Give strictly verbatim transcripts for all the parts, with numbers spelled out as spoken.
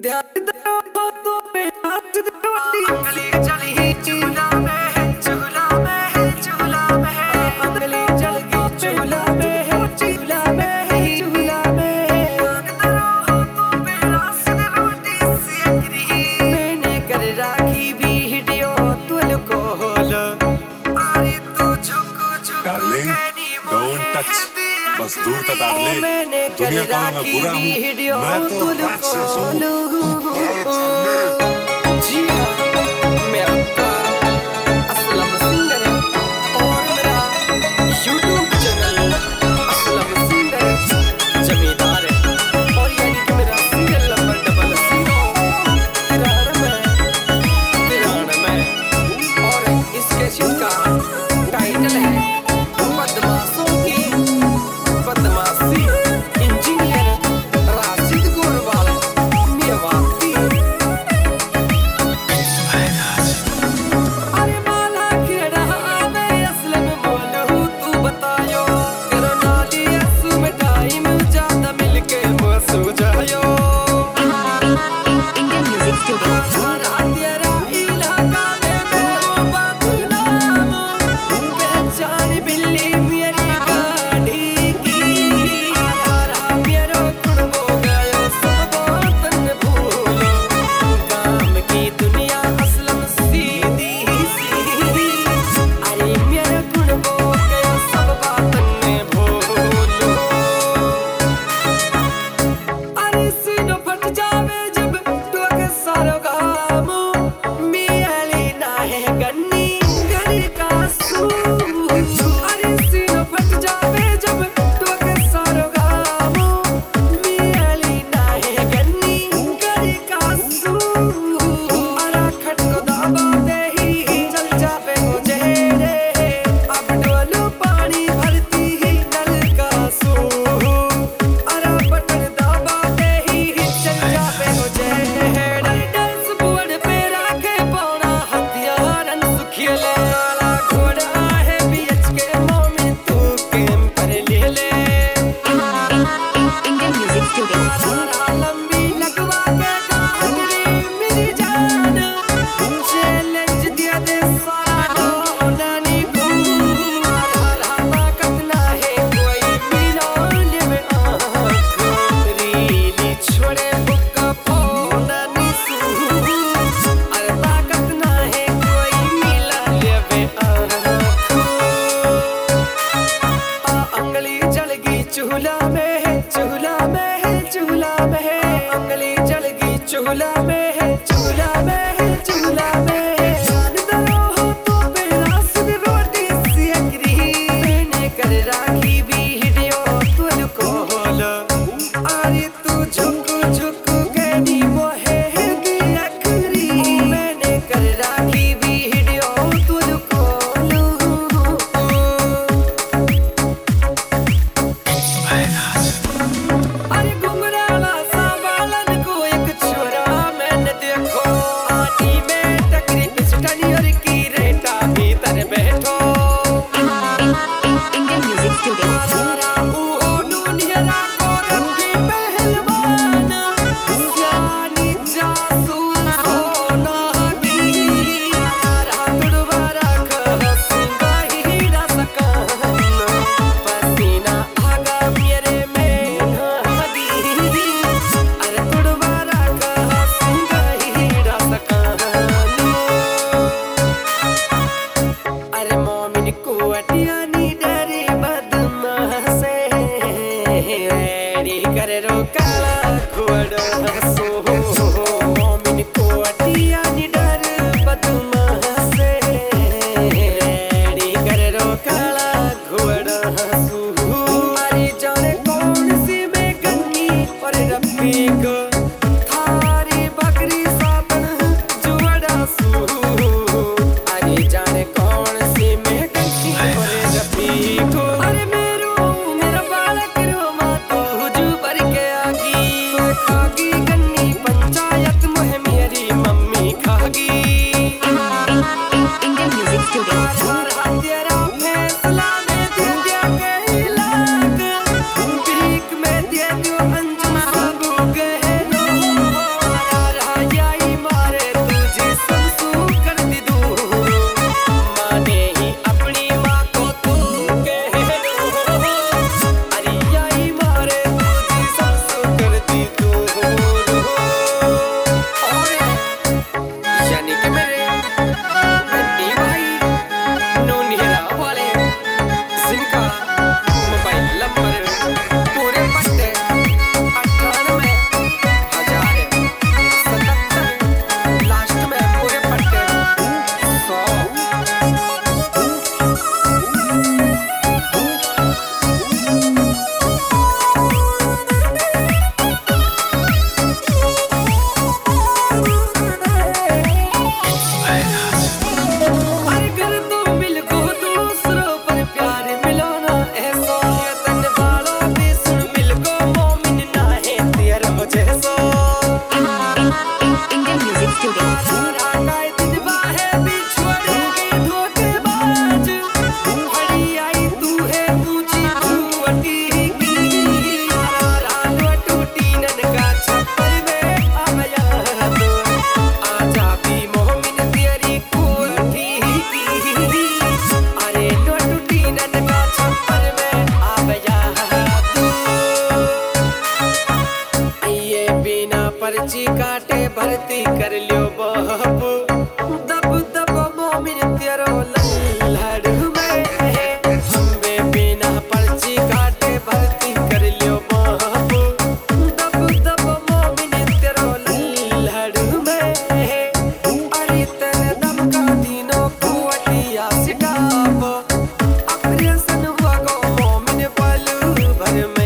ध्यान दो तो पे हाथ दो अंगली चली चूल्हा में है चूल्हा में है चूल्हा में है अंगली चली चूल्हा में है चूल्हा में है चूल्हा में है ध्यान दो तो पे रास रोटी सेक रही मैंने कर राखी वीडियो तुल को होलो अरे तू झुक झुक डार्लिंग डोंट टच बस दूर तक आग ले मैंने कर दुनिया का मैं राखी बुरा हूँ वीडियो मैं तो तुल राक्षस को हूँ जी हाँ मैं आपका असलम सिंगर और मेरा YouTube channel Aslam singer Zamindar है और यानी कि मेरा सिंगल नंबर डबल जीरो तिरानवे तिरानवे और इसके का टाइटल है बदमाशों की बदमाशी इंजीनियर राशिद गोरवाल मेवाती अरे माला खेड़ा मैं असलम बोलूं तू बतायो करो नाली ऐसू में टाइम ज्यादा मिलके मसू जायो Indian Music Studio. सारा तेरा इलाका में मेरो बदनाम पहचान बिल्ली मेरी गाड़ी की सारा मेरो कुड़बो गयो सब बातन भूलो काम की दुनिया असलम सीधी सीधी अरे मेरो कुड़बो गयो सब बातन भूलो अरे सीनो फट जावे जब टोके सारो गामो मियाली ना है गन्नी गरी का सू अरे सीनो फट जावे जब टोके सारो गामो मियाली ना है गन्नी गरी का सू अरा खट को दाबा दे ही चल जावे हो जेड़े अब डोलो पानी भरती ही नल का सू अरा बटन दाबा दे ही चल जावे हो जेड़े डांस बोर्ड पे राखे पौना हथियारन सुखियले वाला घोड़ा है बीच के मोमें तू केम कर ले ले Indian Music Studio. सारा लंबी लगवा के कहानी मेरी जान चैलेंज दिया दे सारा डोनानी को आधारा ताकत ना है कोई मिलाने में आँख रीली छोड़े बुक्का फोनानी सू अरे ताकत ना है कोई मिलाने में आँख अंगली जल गई चूल्हा में है चूल्हा में है चूल्हा में है अंगली जल गई चूल्हा में है चूल्हा में है चूल्हा में है जान दरो हो तो बेरास रोटी सेक रही मैंने कर राखी वीडियो तुल को होलो अरे तू झुक झुक गनी मोहे दी अखरी मैंने कर राखी वीडियो तुल को होलो अरे घुंघराला सा बालन को एक छोरा मैंने देखो पर्ची काटे भर्ती कर लियो बापू दब दब मोमिन तेरो लल्हड़ में हमे बिना पर्ची काटे भर्ती कर लियो बापू दब दब मोमिन तेरो लल्हड़ में अरे तेरे दम का दिनों कुवटिया सिटाप ऑपरेशन हुआ गो मोमिन पल भर में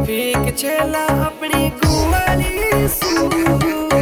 फीक छेला अपनी गुआली सू